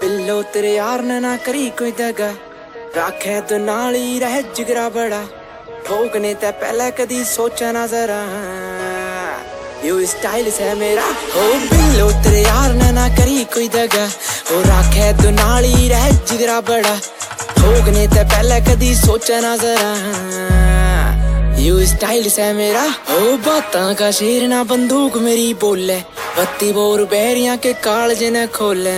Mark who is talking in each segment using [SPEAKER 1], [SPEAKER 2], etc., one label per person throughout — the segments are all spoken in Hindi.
[SPEAKER 1] बिल्लो तेरे यार ने ना करी कोई दगा, राखे तो नाल ही रह जिगरा बड़ा, ठोकने ते पहले कदी सोचा ना जरा, यू स्टाइल से मेरा। ओ बिल्लो तेरे यार ने ना करी कोई दगा, ओ राखे तो नाल ही रह जिगरा बड़ा, ठोकने ते पहले कदी सोचा ना जरा, यू स्टाइल से मेरा। ओ बातां का शेर ना बंदूक मेरी बोले, बत्ती बोर बैरियां के कालज न खोले,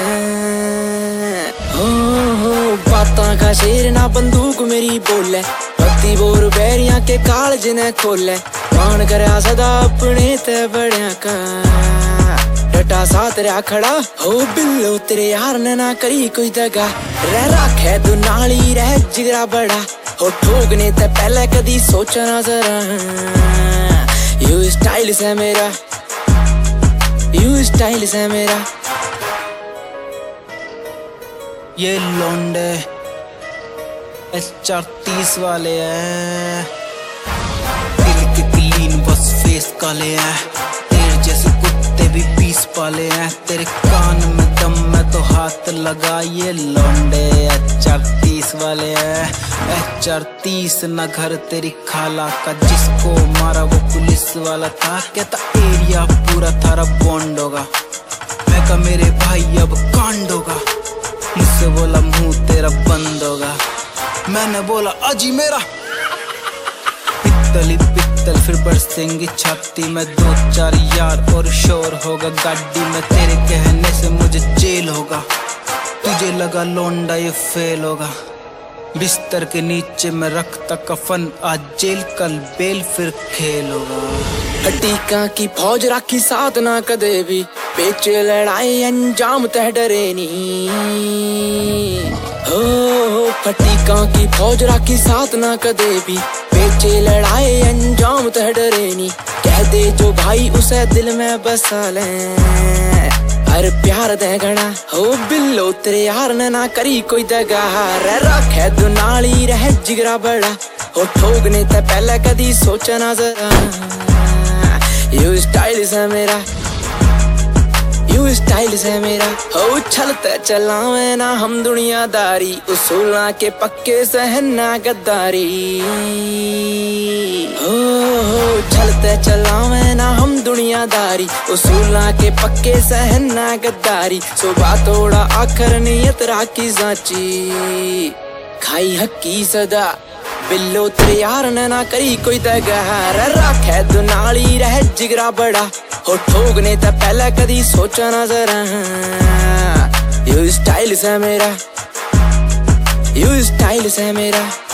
[SPEAKER 1] हो बातां का शेर ना बंदूक मेरी बोले, बत्ती बोर बैरियां के कालज न खोले, मान करया सदा अपने ते बड़िया का, डटा साथ रहा खड़ा। हो बिल्लो तेरे यार ने ना करी कोई दगा, रह राखे तू नाल ही रह जिगरा बड़ा, हो ठोकने ते पहले कदी सोचा ना जरा, यू स्टाइल से मेरा, यू स्टाइल से मेरा।
[SPEAKER 2] ये लौंडे HR30 वाले हैं, दिल के क्लीन बस फेस काले हैं, तेरे जैसे कुत्ते भी 20 पाले हैं, तेरे कान में दम में तो हाथ लगा। ये लौंडे HR30 वाले हैं, HR30 ना घर तेरी खाला का, जिसको मारा वो पुलिस वाला था, कहता एरिया पूरा थारा बॉन्ड होगा, मैं कहा मेरे भाई अब कांड होगा, मुझसे बोला मुंह तेरा बंद होगा, मैंने बोला अजी मेरा पित्तल ही पित्तल, फिर बरसेंगी छाती में 2-4 यार और शोर होगा गाड़ी में, तेरे कहने से मुझे जेल होगा, तुझे लगा लौंडा ये फेल होगा, बिस्तर के नीचे में रखता कफन, आज जेल कल बेल फिर खेल होगा।
[SPEAKER 1] टीका की फौज राखी साथ ना कदे भी, पेच लड़ाई अंजाम तह डरे नी, हो फटीका की फौज राखी साथ ना कदे भी, पेचे लड़ाई अंजाम तह डरे नी, कह दे जो भाई उसे दिल में बसा ले, हर प्यार दे गणा। हो बिल्लो तेरे यार ने ना करी कोई दगा, रह राखे तू नाल ही रह जिगरा बड़ा, हो ठोकने ते पहले कदी सोचा ना जरा, यू स्टाइल से मेरा, यू स्टाइल से मेरा। हो चलते चलावे ना हम दुनियादारी, उसूलों के पक्के सहना गद्दारी, हो चलते चलावे ना हम दुनियादारी, उसूलों के पक्के सहना गद्दारी, सुबह थोड़ा आखर नियत राखी साची, खाई हक्की सदा। बिल्लो तेरे यार ने ना करी कोई दगा, रह राखे तू नाल ही रह जिगरा बड़ा, हो ठोकने ते पहले कदी सोचा ना जरा, यू स्टाइल से मेरा, यू स्टाइल से मेरा।